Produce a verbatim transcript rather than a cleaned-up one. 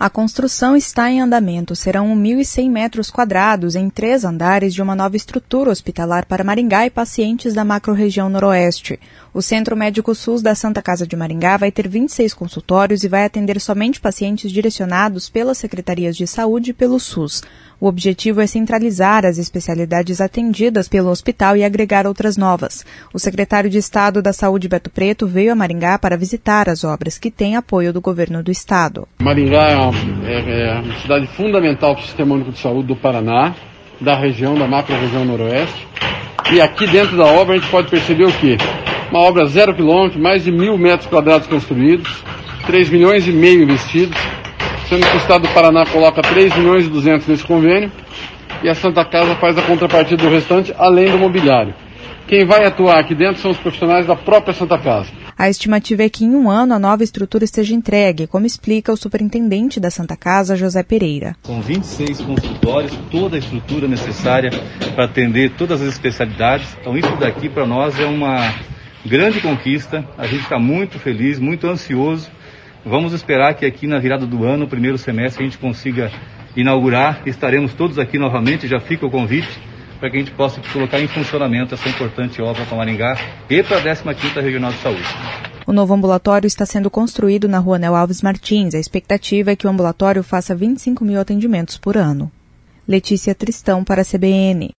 A construção está em andamento. Serão mil e cem metros quadrados em três andares de uma nova estrutura hospitalar para Maringá e pacientes da macro-região noroeste. O Centro Médico SUS da Santa Casa de Maringá vai ter vinte e seis consultórios e vai atender somente pacientes direcionados pelas secretarias de saúde e pelo SUS. O objetivo é centralizar as especialidades atendidas pelo hospital e agregar outras novas. O secretário de Estado da Saúde, Beto Preto, veio a Maringá para visitar as obras que têm apoio do governo do estado. Maringá é uma, é, é uma cidade fundamental para o Sistema Único de Saúde do Paraná, da região, da macro-região noroeste. E aqui dentro da obra a gente pode perceber o quê? Uma obra zero quilômetro, mais de mil metros quadrados construídos, três milhões e meio investidos, sendo que o Estado do Paraná coloca três milhões e duzentos nesse convênio e a Santa Casa faz a contrapartida do restante, além do mobiliário. Quem vai atuar aqui dentro são os profissionais da própria Santa Casa. A estimativa é que em um ano a nova estrutura esteja entregue, como explica o superintendente da Santa Casa, José Pereira. São vinte e seis consultórios, toda a estrutura necessária para atender todas as especialidades. Então isso daqui para nós é uma grande conquista, a gente está muito feliz, muito ansioso. Vamos esperar que aqui na virada do ano, primeiro semestre, a gente consiga inaugurar. Estaremos todos aqui novamente, já fica o convite, para que a gente possa colocar em funcionamento essa importante obra para Maringá e para a décima quinta Regional de Saúde. O novo ambulatório está sendo construído na Rua Nel Alves Martins. A expectativa é que o ambulatório faça vinte e cinco mil atendimentos por ano. Letícia Tristão para a C B N.